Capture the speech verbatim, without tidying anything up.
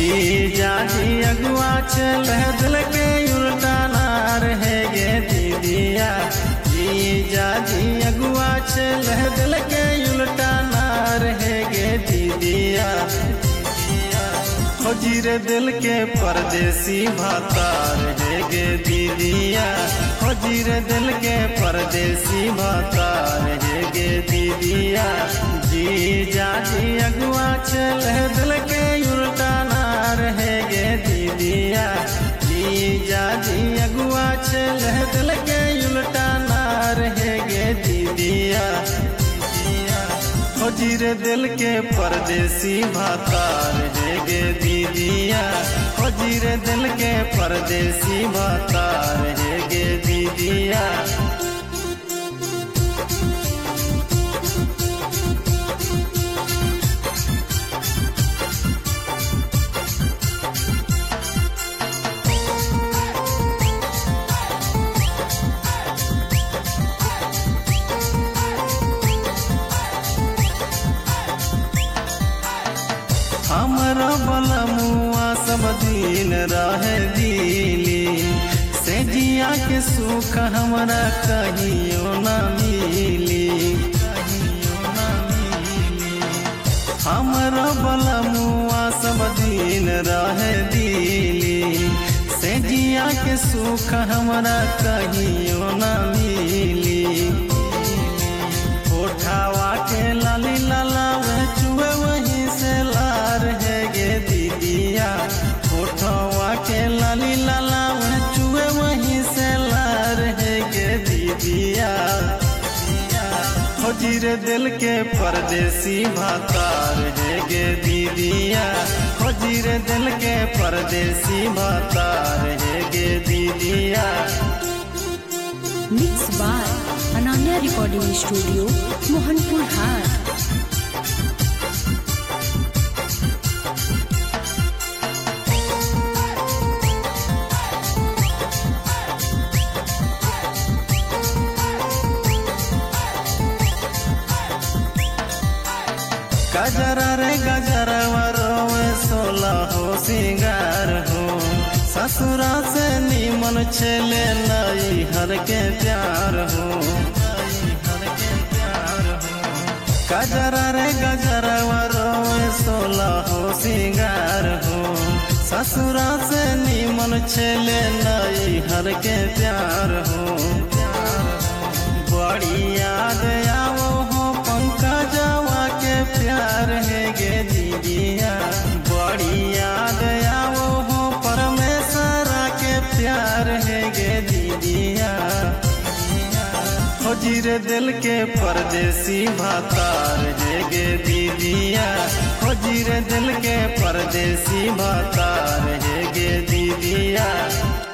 जाजी अगुआ चल दिल के उल्टा नार है गे दीदिया। जी जाजी अगुआ चल दिल के उल्टा नार है गे दीदिया। खोजीरे दिल के परदेसी भातार है गे दीदिया। खोजीरे दिल के परदेसी भातार है गे दीदिया। जी जाजी अगुआ चल दिल के उल्टा नार है गे दीदिया। जी जाजी अगुआ चल दिल के उल्टा नार है गे दीदिया। खोजीरे दिल के परदेसी भातार है गे दीदिया। खोजीरे दिल के परदेसी भातार है गे दीदिया। हमारा बला मुआ सब दिन रहे दिली से जिया के सुख हमारा कहियो न मिली। हमारा बला मुआ सब दिन रहे दिली से जिया के सुख हमारा कहियो न मिली। उठावा के लाली लाला वे चुए वहीं से लार है गे दीदिया। उठावा के लाली लाला वे चुए वहीं से लार है गे दीदिया। खोजीरे दिल के परदेसी भातार है गे दीदिया। खोजीरे दिल के परदेसी भातार है गे दीदिया। Mix by Ananya recording studio Mohanpur हाट। गजरा रे गजरा रोवे सोला हो सिंगार हो। ससुरा से नीमन चले नई हर के प्यार हो। गजरा रे गजरा रोवे सोला हो सिंगार हो। ससुरा से नीमन चले नई हर के प्यार हो। बड़ी याद आवो हो पंकजवा के प्यार है गे दीदिया। बड़ी याद आवो हो परमेश्वरा के प्यार है गे दीदिया। खोजीरे दिल के परदेसी भातार है गे दीदिया। खोजीरे दिल के परदेसी भातार है गे दीदिया।